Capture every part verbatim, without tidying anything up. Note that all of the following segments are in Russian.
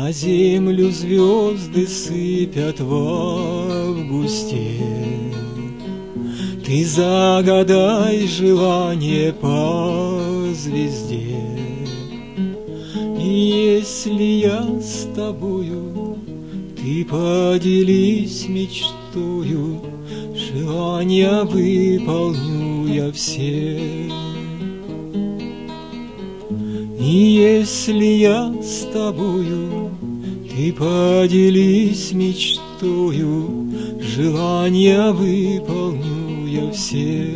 На землю звезды сыпят в августе. Ты загадай желание по звезде. И если я с тобою, ты поделись мечтою, желания выполню я все. И если я с тобою, ты поделись мечтою, желания выполню я все.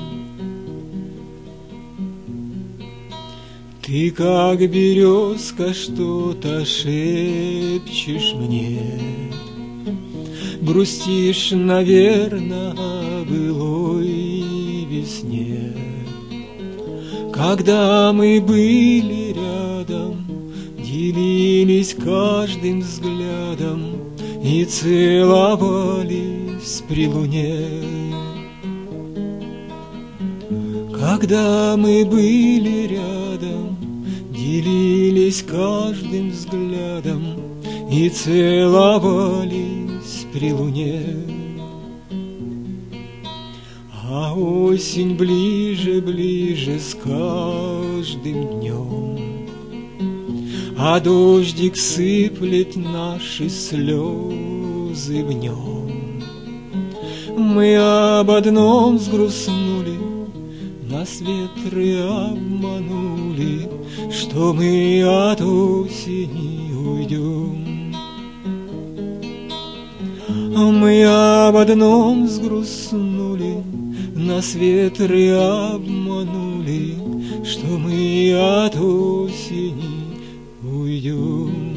Ты, как березка, что-то шепчешь мне, грустишь, наверно, о былой весне. Когда мы были рядом, делились каждым взглядом и целовались при луне. Когда мы были рядом, делились каждым взглядом и целовались при луне. А осень ближе, ближе с каждым днем, а дождик сыплет наши слезы в нем. Мы об одном сгрустнули, нас ветры обманули, что мы от осени уйдем. Мы об одном сгрустнули, нас ветры обманули, что мы от осени уйдем.